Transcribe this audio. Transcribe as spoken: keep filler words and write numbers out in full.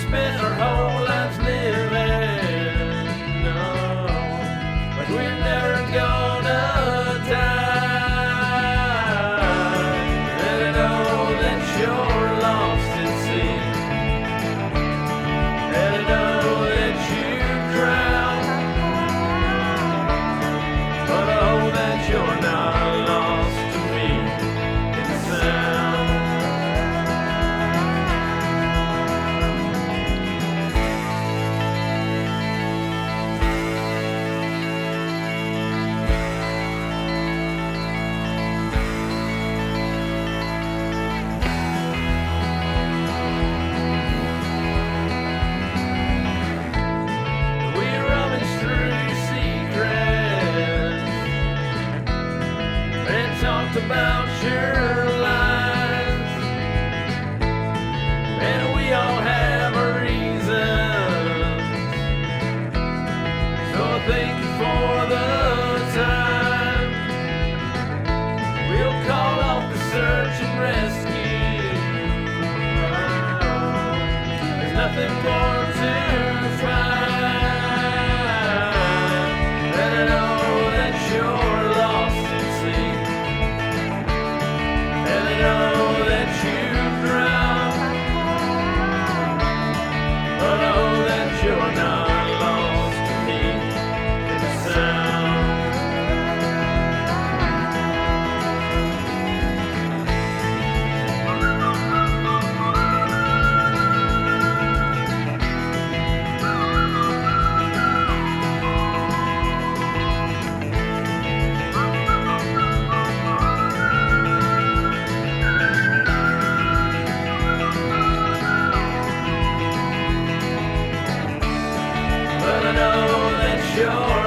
spent our whole lives living, no, but we're never gonna die. And I know that you're lost at sea, and I know that you drown, but I hope that you're not lost to me in sound. Talked about your lies, and we all have our reasons, so thank you for the time. We'll call off the search and rescue. There's nothing more to find, and I know that you're lost at sea. I know that you drown, but I know that you're not lost to me in the sound. But I know that you're